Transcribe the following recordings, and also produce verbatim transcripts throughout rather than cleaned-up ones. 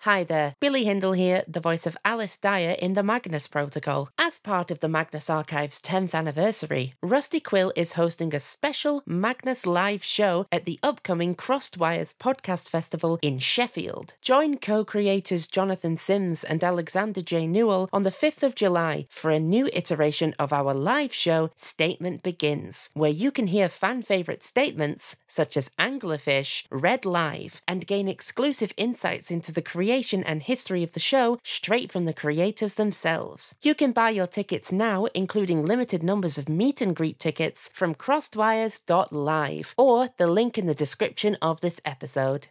Hi there, Billy Hindle here, the voice of Alice Dyer in the Magnus Protocol. As part of the Magnus Archive's tenth anniversary, Rusty Quill is hosting a special Magnus live show at the upcoming Crossed Wires Podcast Festival in Sheffield. Join co-creators Jonathan Sims and Alexander J. Newell on the fifth of July for a new iteration of our live show, Statement Begins, where you can hear fan-favourite statements such as Anglerfish read live and gain exclusive insights into the creation and history of the show straight from the creators themselves. You can buy your tickets now, including limited numbers of meet and greet tickets, from crossedwires dot live or the link in the description of this episode.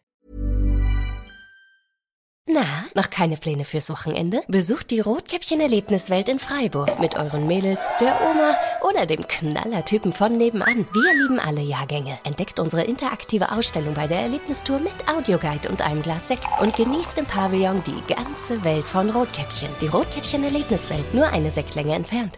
Na, noch keine Pläne fürs Wochenende? Besucht die Rotkäppchen-Erlebniswelt in Freiburg mit euren Mädels, der Oma oder dem Knallertypen von nebenan. Wir lieben alle Jahrgänge. Entdeckt unsere interaktive Ausstellung bei der Erlebnistour mit Audioguide und einem Glas Sekt und genießt im Pavillon die ganze Welt von Rotkäppchen. Die Rotkäppchen-Erlebniswelt, nur eine Sektlänge entfernt.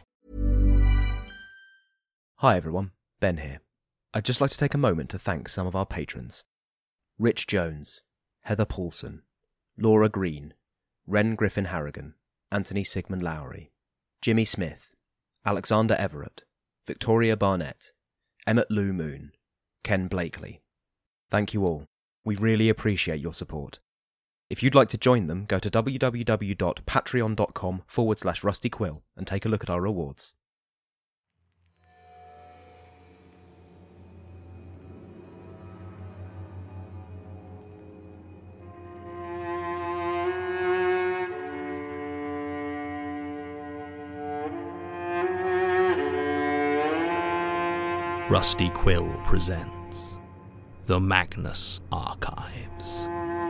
Hi everyone, Ben here. I'd just like to take a moment to thank some of our patrons. Rich Jones, Heather Paulson, Laura Green, Ren Griffin Harrigan, Anthony Sigmund Lowry, Jimmy Smith, Alexander Everett, Victoria Barnett, Emmett Lou Moon, Ken Blakely. Thank you all. We really appreciate your support. If you'd like to join them, go to www.patreon.com forward slash Rusty Quill and take a look at our rewards. Rusty Quill presents The Magnus Archives.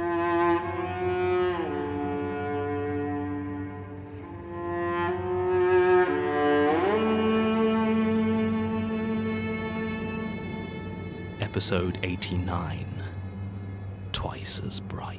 Episode eighty-nine, Twice as Bright.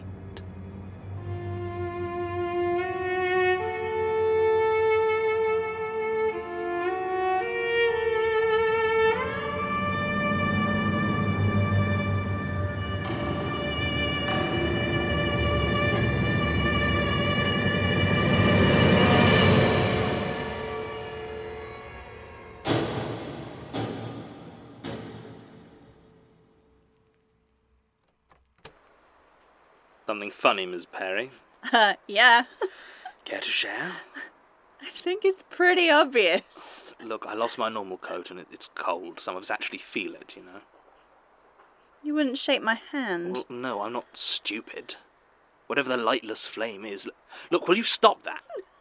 Something funny, Miss Perry? Uh, yeah. Care to share? I think it's pretty obvious. Look, I lost my normal coat and it, it's cold. Some of us actually feel it, you know. You wouldn't shake my hand. Well, no, I'm not stupid. Whatever the lightless flame is... Look, will you stop that?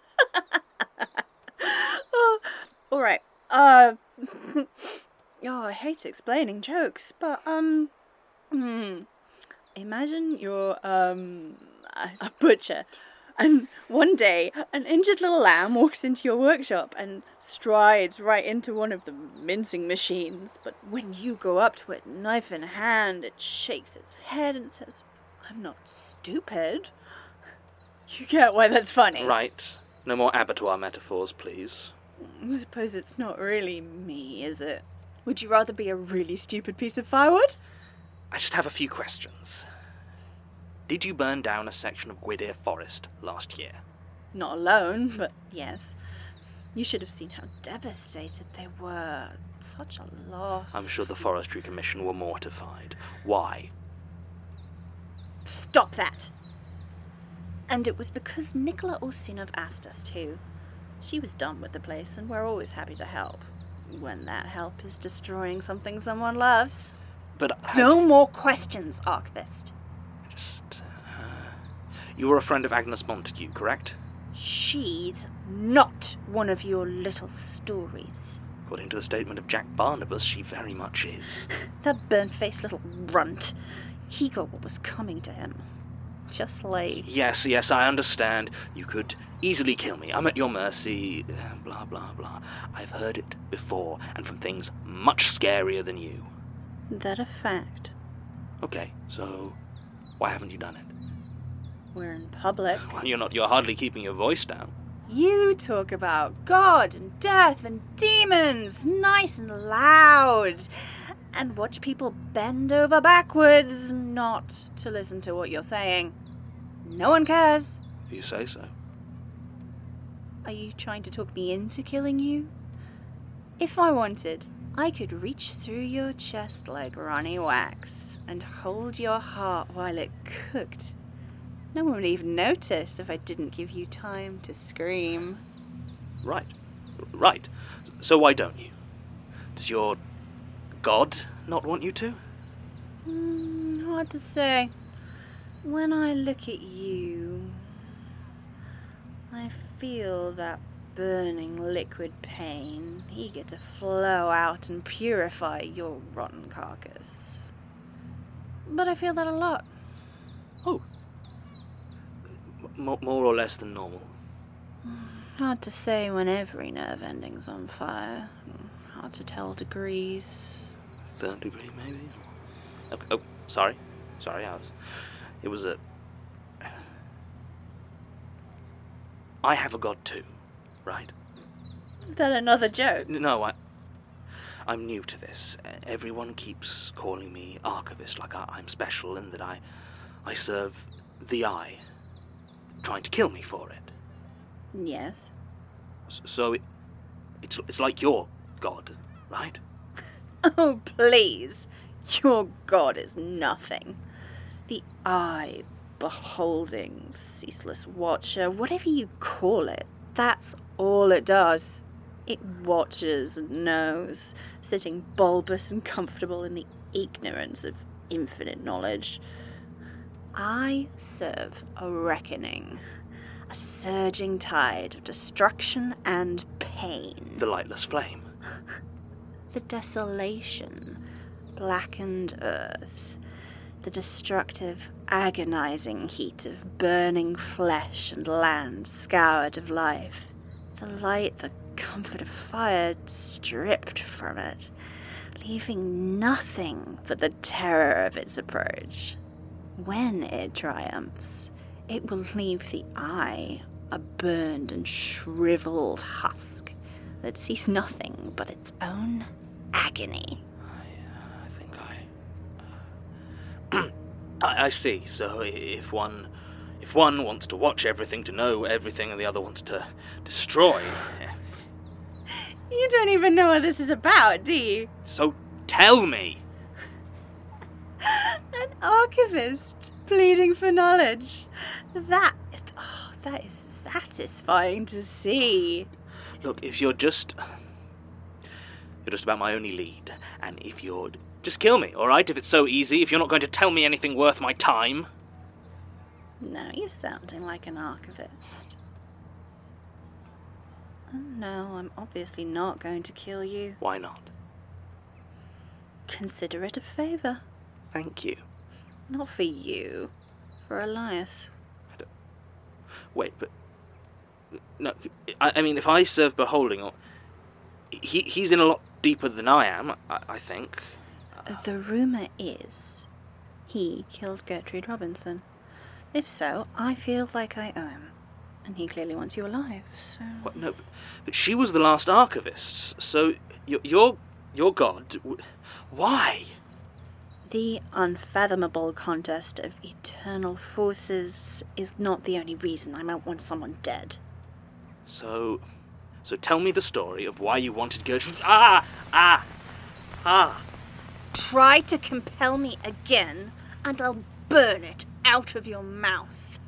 Oh, all right. Uh, oh, I hate explaining jokes, but, um... Hmm... Imagine you're, um, a butcher, and one day an injured little lamb walks into your workshop and strides right into one of the mincing machines. But when you go up to it, knife in hand, it shakes its head and says, "I'm not stupid." You get why that's funny. Right. No more abattoir metaphors, please. I suppose it's not really me, is it? Would you rather be a really stupid piece of firewood? I just have a few questions. Did you burn down a section of Gwydir Forest last year? Not alone, but yes. You should have seen how devastated they were. Such a loss. I'm sure the Forestry Commission were mortified. Why? Stop that! And it was because Nicola Ustinov asked us to. She was done with the place, and we're always happy to help. When that help is destroying something someone loves. But no more questions, Archivist. Just, uh, you were a friend of Agnes Montague, correct? She's not one of your little stories. According to the statement of Jack Barnabas, she very much is. That burnt-faced little runt. He got what was coming to him. Just like... Yes, yes, I understand. You could easily kill me. I'm at your mercy. Blah, blah, blah. I've heard it before, and from things much scarier than you. That a fact. Okay, so why haven't you done it? We're in public. Well, you're not. You're hardly keeping your voice down. You talk about God and death and demons, nice and loud, and watch people bend over backwards, not to listen to what you're saying. No one cares. If you say so. Are you trying to talk me into killing you? If I wanted, I could reach through your chest like Ronnie Wax and hold your heart while it cooked. No one would even notice if I didn't give you time to scream. Right. Right. So why don't you? Does your God not want you to? Mm, hard to say. When I look at you, I feel that burning liquid pain eager to flow out and purify your rotten carcass. But I feel that a lot. Oh. M- more or less than normal. Hard to say when every nerve ending's on fire. Hard to tell degrees. Third degree, maybe? Oh, oh sorry. Sorry, I was... It was a... I have a god too, right? Is that another joke? No, I... I'm new to this. Everyone keeps calling me Archivist, like I, I'm special and that I... I serve the Eye. Trying to kill me for it. Yes. So it, it's it's like your god, right? Oh, please. Your god is nothing. The Eye, beholding, ceaseless watcher, whatever you call it, that's all it does. It watches and knows, sitting bulbous and comfortable in the ignorance of infinite knowledge. I serve a reckoning. A surging tide of destruction and pain. The lightless flame. The desolation, blackened earth. The destructive, agonizing heat of burning flesh and land scoured of life. The light, the comfort of fire stripped from it, leaving nothing but the terror of its approach. When it triumphs, it will leave the Eye a burned and shriveled husk that sees nothing but its own agony. I, I think I... I... I see. So if one... If one wants to watch everything, to know everything, and the other wants to destroy... You don't even know what this is about, do you? So tell me! An archivist pleading for knowledge. That, oh, that is satisfying to see. Look, if you're just... You're just about my only lead. And if you're... Just kill me, alright? If it's so easy, if you're not going to tell me anything worth my time. Now you're sounding like an archivist. Oh, no, I'm obviously not going to kill you. Why not? Consider it a favour. Thank you. Not for you. For Elias. Wait, but... No, I, I mean, if I serve Beholding, or... He, he's in a lot deeper than I am, I, I think. The rumour is he killed Gertrude Robinson. If so, I feel like I owe him. And he clearly wants you alive, so... What? No, but, but she was the last archivist, so your, your, your god... Why? The unfathomable contest of eternal forces is not the only reason I might want someone dead. So... So tell me the story of why you wanted Gertrude... Ah! Ah! Ah! Try to compel me again, and I'll burn it out of your mouth.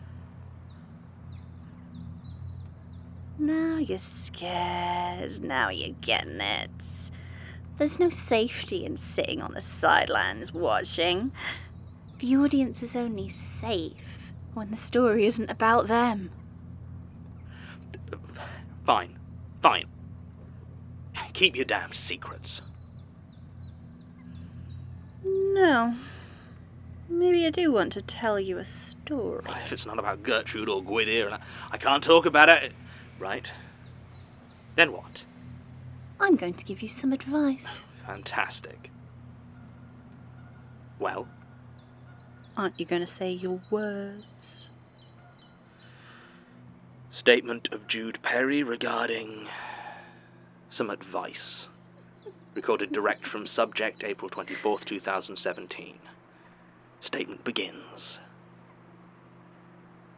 Now you're scared. Now you're getting it. There's no safety in sitting on the sidelines watching. The audience is only safe when the story isn't about them. Fine. Fine. Keep your damn secrets. No. Maybe I do want to tell you a story. If it's not about Gertrude or Gwydir, and I, I can't talk about it... Right. Then what? I'm going to give you some advice. Fantastic. Well? Aren't you going to say your words? Statement of Jude Perry regarding some advice. Recorded direct from Subject, April twenty-fourth, two thousand seventeen. Statement begins.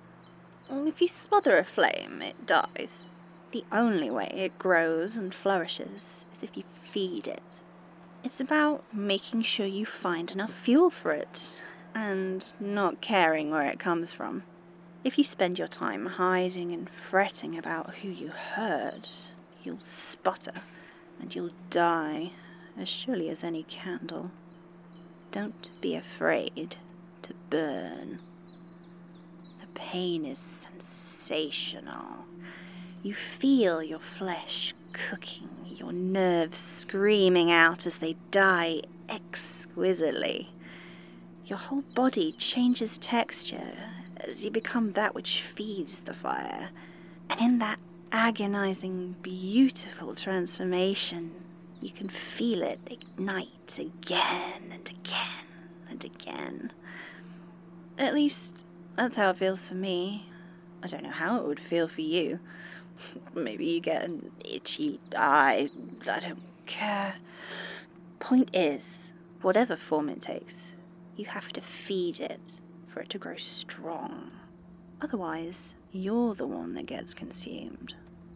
If you smother a flame, it dies. The only way it grows and flourishes is if you feed it. It's about making sure you find enough fuel for it, and not caring where it comes from. If you spend your time hiding and fretting about who you hurt, you'll sputter, and you'll die as surely as any candle. Don't be afraid to burn. The pain is sensational. You feel your flesh cooking, your nerves screaming out as they die exquisitely. Your whole body changes texture as you become that which feeds the fire. And in that agonizing, beautiful transformation, you can feel it ignite again and again and again. At least, that's how it feels for me. I don't know how it would feel for you. Maybe you get an itchy eye. I don't care. Point is, whatever form it takes, you have to feed it for it to grow strong. Otherwise, you're the one that gets consumed.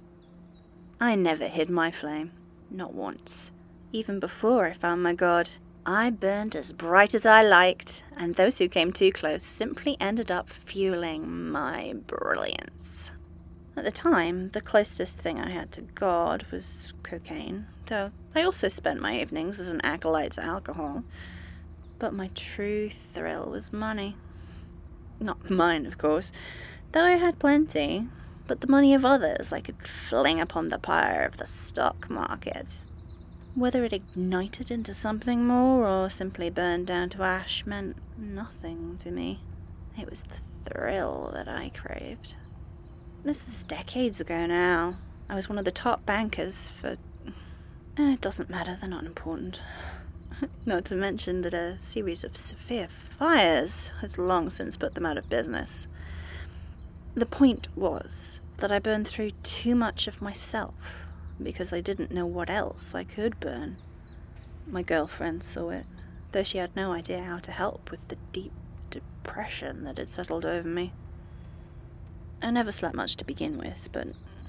I never hid my flame. Not once. Even before I found my god, I burned as bright as I liked, and those who came too close simply ended up fueling my brilliance. At the time, the closest thing I had to God was cocaine, though I also spent my evenings as an acolyte to alcohol. But my true thrill was money. Not mine, of course, though I had plenty, but the money of others I could fling upon the pyre of the stock market. Whether it ignited into something more or simply burned down to ash meant nothing to me. It was the thrill that I craved. This was decades ago now. I was one of the top bankers for... Eh, it doesn't matter, they're not important. Not to mention that a series of severe fires has long since put them out of business. The point was that I burned through too much of myself because I didn't know what else I could burn. My girlfriend saw it, though she had no idea how to help with the deep depression that had settled over me. I never slept much to begin with, but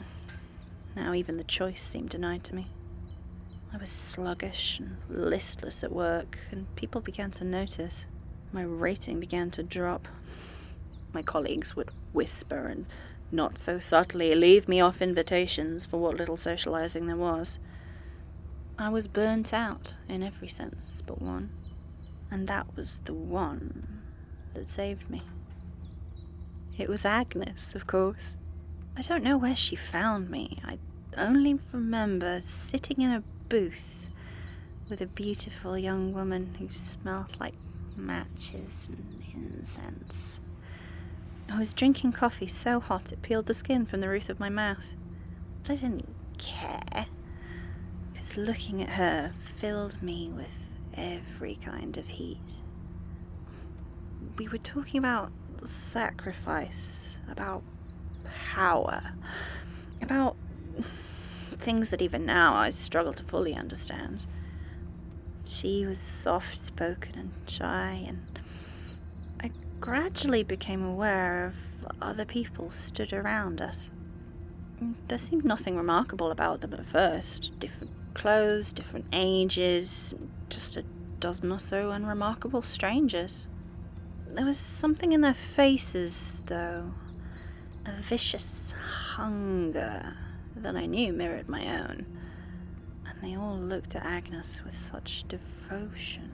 now even the choice seemed denied to me. I was sluggish and listless at work, and people began to notice. My rating began to drop. My colleagues would whisper and not so subtly leave me off invitations for what little socializing there was. I was burnt out in every sense but one, and that was the one that saved me. It was Agnes, of course. I don't know where she found me. I only remember sitting in a booth with a beautiful young woman who smelled like matches and incense. I was drinking coffee so hot it peeled the skin from the roof of my mouth. But I didn't care, because looking at her filled me with every kind of heat. We were talking about sacrifice, about power, about things that even now I struggle to fully understand. She was soft-spoken and shy, and I gradually became aware of other people stood around us. There seemed nothing remarkable about them at first. Different clothes, different ages, just a dozen or so unremarkable strangers. There was something in their faces, though, a vicious hunger that I knew mirrored my own, and they all looked at Agnes with such devotion.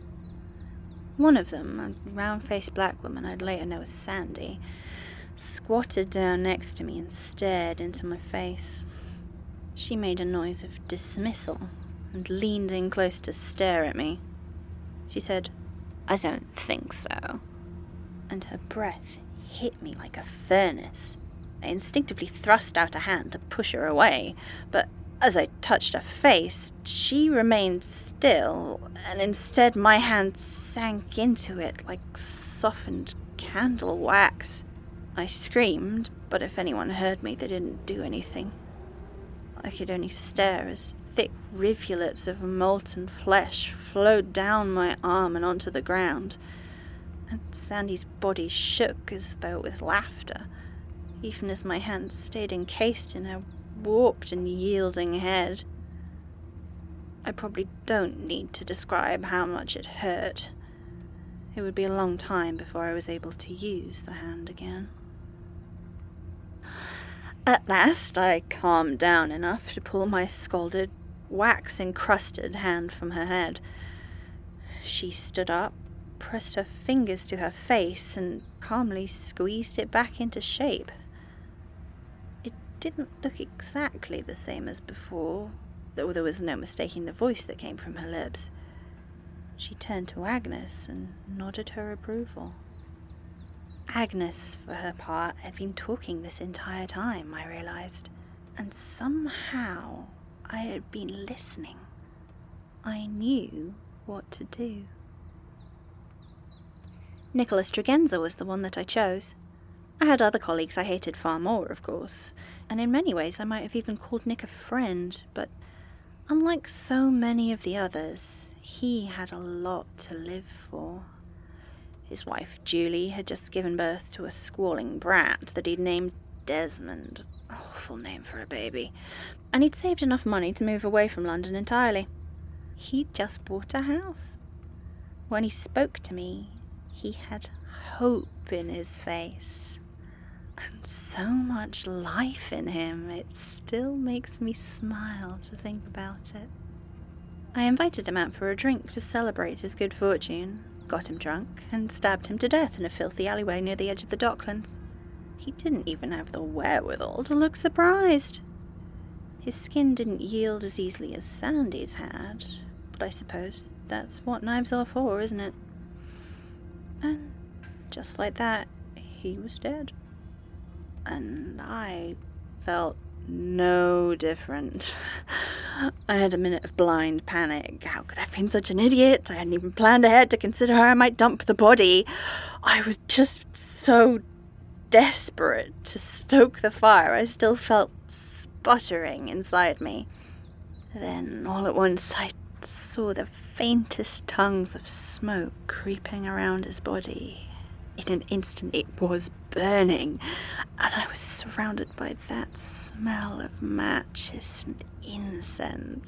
One of them, a round-faced black woman I'd later know as Sandy, squatted down next to me and stared into my face. She made a noise of dismissal and leaned in close to stare at me. She said, "I don't think so," and her breath hit me like a furnace. I instinctively thrust out a hand to push her away, but as I touched her face, she remained still, and instead my hand sank into it like softened candle wax. I screamed, but if anyone heard me, they didn't do anything. I could only stare as thick rivulets of molten flesh flowed down my arm and onto the ground, and Sandy's body shook as though with laughter. even as my hands stayed encased in her warped and yielding head. I probably don't need to describe how much it hurt. It would be a long time before I was able to use the hand again. At last I calmed down enough to pull my scalded, wax-encrusted hand from her head. She stood up, pressed her fingers to her face, and calmly squeezed it back into shape. It didn't look exactly the same as before, though there was no mistaking the voice that came from her lips. She turned to Agnes and nodded her approval. Agnes, for her part, had been talking this entire time, I realized, and somehow I had been listening. I knew what to do. Nicholas Tregenza was the one that I chose. I had other colleagues I hated far more, of course, and in many ways I might have even called Nick a friend, but unlike so many of the others, he had a lot to live for. His wife, Julie, had just given birth to a squalling brat that he'd named Desmond. Awful name for a baby. And he'd saved enough money to move away from London entirely. He'd just bought a house. When he spoke to me, he had hope in his face. And so much life in him, it still makes me smile to think about it. I invited him out for a drink to celebrate his good fortune, got him drunk, and stabbed him to death in a filthy alleyway near the edge of the Docklands. He didn't even have the wherewithal to look surprised. His skin didn't yield as easily as Sandy's had, but I suppose that's what knives are for, isn't it? And just like that, he was dead. And I felt no different. I had a minute of blind panic. How could I have been such an idiot? I hadn't even planned ahead to consider how I might dump the body. I was just so desperate to stoke the fire. I still felt sputtering inside me. Then, all at once, I saw the faintest tongues of smoke creeping around his body. In an instant, it was burning, and I was surrounded by that smell of matches and incense,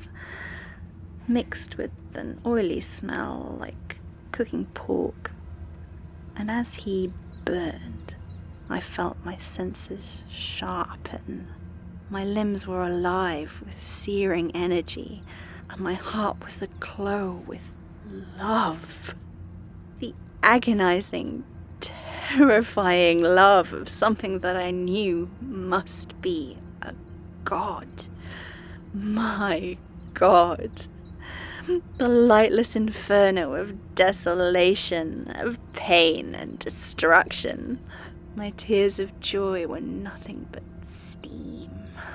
mixed with an oily smell like cooking pork. And as he burned, I felt my senses sharpen. My limbs were alive with searing energy, and my heart was aglow with love. The agonizing, terrifying love of something that I knew must be a god. My god. The lightless inferno of desolation, of pain and destruction. My tears of joy were nothing but steam.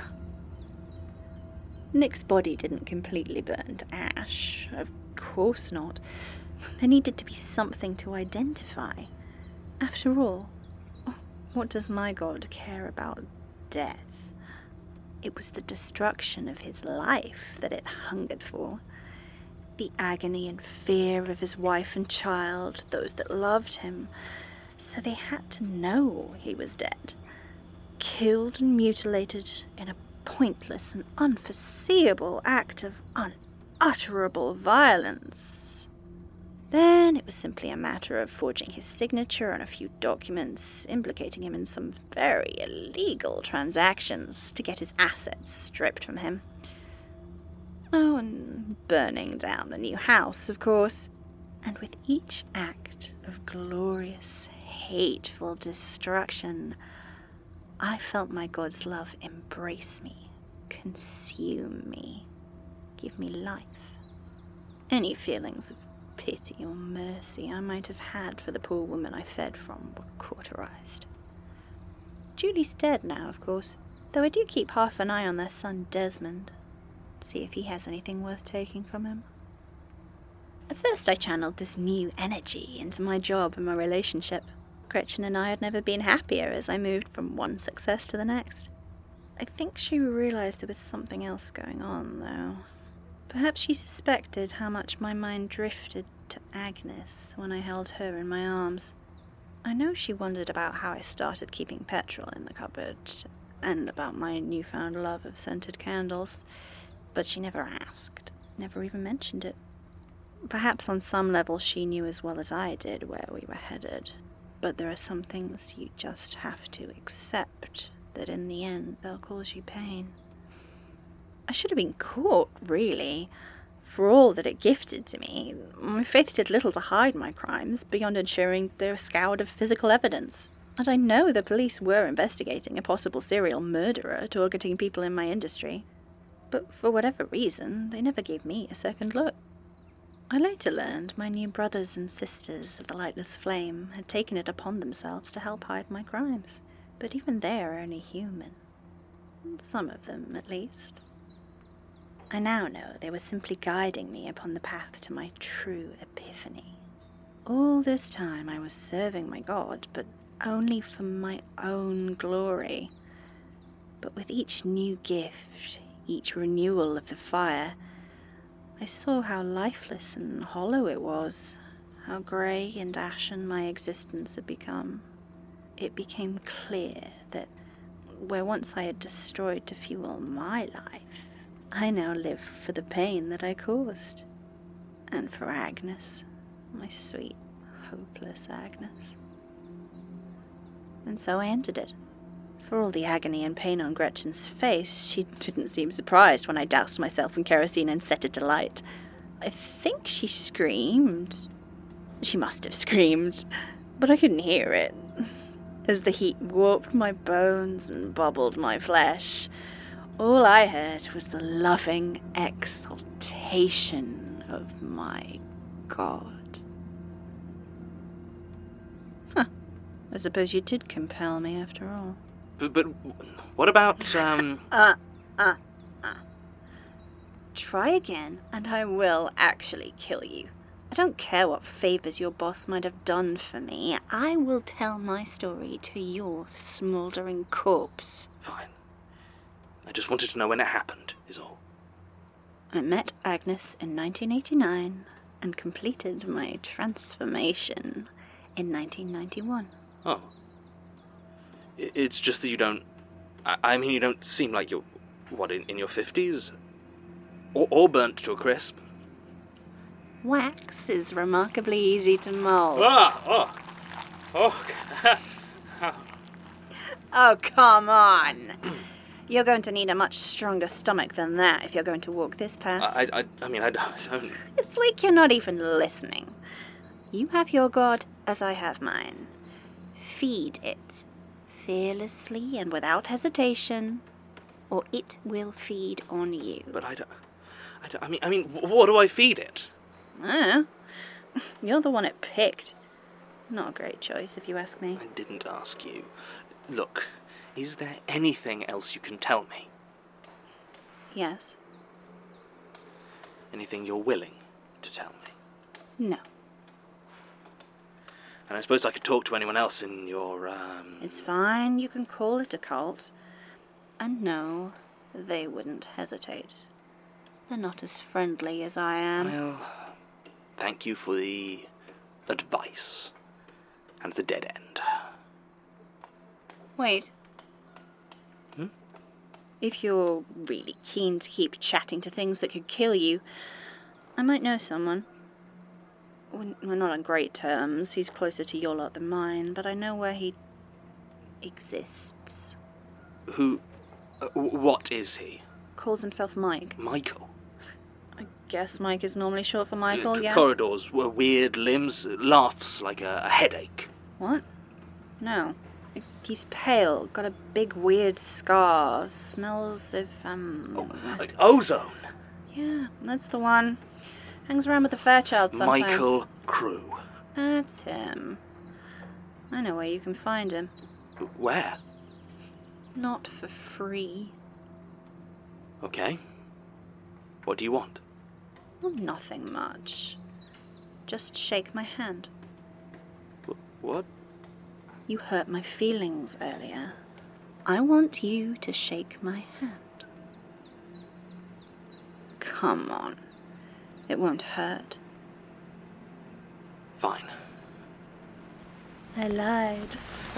Nick's body didn't completely burn to ash. Of course not. There needed to be something to identify. After all, what does my god care about death? It was the destruction of his life that it hungered for. The agony and fear of his wife and child, those that loved him. So they had to know he was dead. Killed and mutilated in a pointless and unforeseeable act of unutterable violence. Then it was simply a matter of forging his signature on a few documents, implicating him in some very illegal transactions to get his assets stripped from him. Oh, and burning down the new house, of course. And with each act of glorious, hateful destruction, I felt my god's love embrace me, consume me, give me life. Any feelings of pity or mercy I might have had for the poor woman I fed from were cauterized. Julie's dead now, of course, though I do keep half an eye on their son Desmond, see if he has anything worth taking from him. At first I channeled this new energy into my job and my relationship. Gretchen and I had never been happier as I moved from one success to the next. I think she realized there was something else going on, though. Perhaps she suspected how much my mind drifted to Agnes when I held her in my arms. I know she wondered about how I started keeping petrol in the cupboard, and about my newfound love of scented candles, but she never asked, never even mentioned it. Perhaps on some level she knew as well as I did where we were headed, but there are some things you just have to accept, that in the end they'll cause you pain. I should have been caught, really. For all that it gifted to me, my faith did little to hide my crimes, beyond ensuring they were scoured of physical evidence. And I know the police were investigating a possible serial murderer targeting people in my industry. But for whatever reason, they never gave me a second look. I later learned my new brothers and sisters of the Lightless Flame had taken it upon themselves to help hide my crimes. But even they are only human. Some of them, at least. I now know they were simply guiding me upon the path to my true epiphany. All this time I was serving my God, but only for my own glory. But with each new gift, each renewal of the fire, I saw how lifeless and hollow it was, how grey and ashen my existence had become. It became clear that where once I had destroyed to fuel my life, I now live for the pain that I caused. And for Agnes, my sweet, hopeless Agnes. And so I ended it. For all the agony and pain on Gretchen's face, she didn't seem surprised when I doused myself in kerosene and set it alight. I think she screamed. She must have screamed, but I couldn't hear it. As the heat warped my bones and bubbled my flesh, all I heard was the loving exultation of my God. Huh. I suppose you did compel me after all. But, but what about, um... uh, uh, uh. Try again, and I will actually kill you. I don't care what favours your boss might have done for me. I will tell my story to your smouldering corpse. Fine. I just wanted to know when it happened, is all. I met Agnes in nineteen eighty-nine and completed my transformation in nineteen ninety-one. Oh. It's just that you don't... I, I mean, you don't seem like you're, what, in, in your fifties? Or, or burnt to a crisp? Wax is remarkably easy to mould. Ah! Oh! Oh! Oh, come on! You're going to need a much stronger stomach than that if you're going to walk this path. I, I, I mean, I, I don't... It's like you're not even listening. You have your God as I have mine. Feed it, fearlessly and without hesitation, or it will feed on you. But I don't... I, don't, I mean, I mean, what do I feed it? Uh, you're the one it picked. Not a great choice, if you ask me. I didn't ask you. Look, is there anything else you can tell me? Yes. Anything you're willing to tell me? No. And I suppose I could talk to anyone else in your, um... It's fine, you can call it a cult. And no, they wouldn't hesitate. They're not as friendly as I am. Well, thank you for the advice. And the dead end. Wait. Hmm? If you're really keen to keep chatting to things that could kill you, I might know someone. We're not on great terms. He's closer to your lot than mine, but I know where he exists. Who... Uh, what is he? Calls himself Mike. Michael? I guess Mike is normally short for Michael, uh, yeah? Corridors, were weird limbs, laughs like a, a headache. What? No. He's pale, got a big weird scar, smells of, um... Oh, uh, ozone! Yeah, that's the one. Hangs around with the Fairchild sometimes. Michael Crew. That's him. I know where you can find him. Where? Not for free. Okay. What do you want? Well, nothing much. Just shake my hand. Wh- what? You hurt my feelings earlier. I want you to shake my hand. Come on. It won't hurt. Fine. I lied.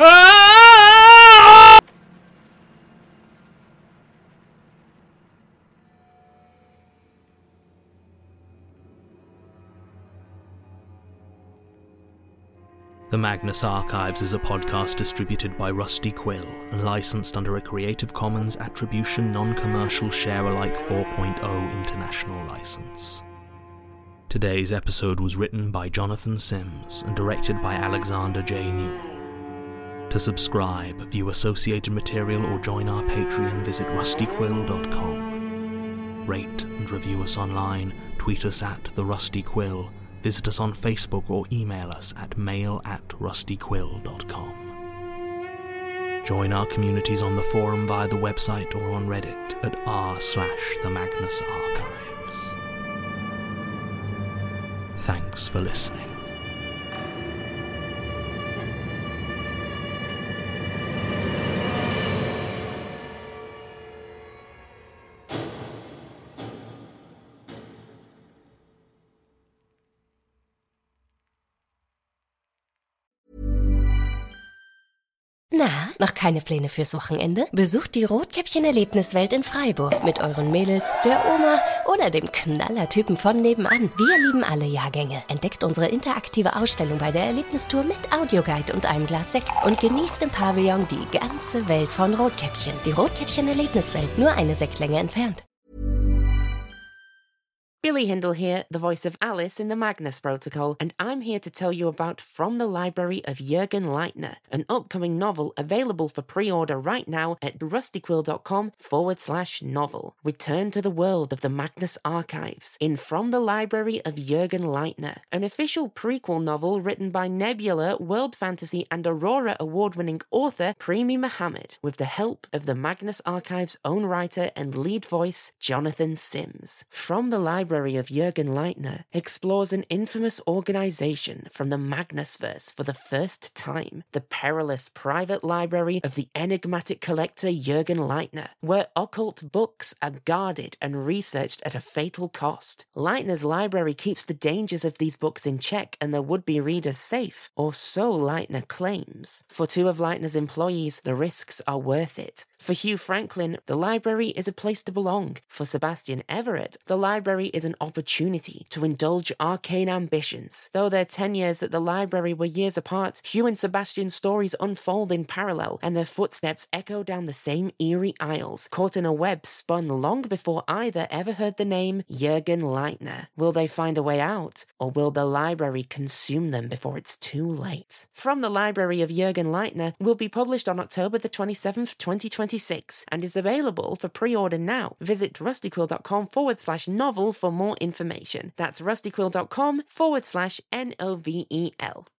The Magnus Archives is a podcast distributed by Rusty Quill and licensed under a Creative Commons Attribution Non-Commercial Share-alike four point oh international license. Today's episode was written by Jonathan Sims and directed by Alexander J. Newell. To subscribe, view associated material or join our Patreon, visit rusty quill dot com. Rate and review us online, tweet us at The Rusty Quill, visit us on Facebook or email us at mail at rusty quill dot com. Join our communities on the forum via the website or on Reddit at r slash the Magnus Archives. Thanks for listening. Na, noch keine Pläne fürs Wochenende? Besucht die Rotkäppchen-Erlebniswelt in Freiburg mit euren Mädels, der Oma oder dem Knallertypen von nebenan. Wir lieben alle Jahrgänge. Entdeckt unsere interaktive Ausstellung bei der Erlebnistour mit Audioguide und einem Glas Sekt und genießt im Pavillon die ganze Welt von Rotkäppchen. Die Rotkäppchen-Erlebniswelt, nur eine Sektlänge entfernt. Billy Hindle here, the voice of Alice in the Magnus Protocol, and I'm here to tell you about From the Library of Jürgen Leitner, an upcoming novel available for pre-order right now at rustyquill.com forward slash novel. Return to the world of the Magnus Archives in From the Library of Jürgen Leitner, an official prequel novel written by Nebula, World Fantasy and Aurora award-winning author Primi Mohammed, with the help of the Magnus Archives' own writer and lead voice, Jonathan Sims. From the Library of Jürgen Leitner explores an infamous organization from the Magnusverse for the first time, the perilous private library of the enigmatic collector Jürgen Leitner, where occult books are guarded and researched at a fatal cost. Leitner's library keeps the dangers of these books in check and their would-be readers safe, or so Leitner claims. For two of Leitner's employees, the risks are worth it. For Hugh Franklin, the library is a place to belong. For Sebastian Everett, the library is an opportunity to indulge arcane ambitions. Though their tenures at the library were years apart, Hugh and Sebastian's stories unfold in parallel, and their footsteps echo down the same eerie aisles, caught in a web spun long before either ever heard the name Jürgen Leitner. Will they find a way out, or will the library consume them before it's too late? From the Library of Jürgen Leitner will be published on October the twenty-seventh, twenty twenty-six, and is available for pre-order now. Visit rustyquill.com forward slash novel for more information. That's rustyquill.com forward slash N O V E L.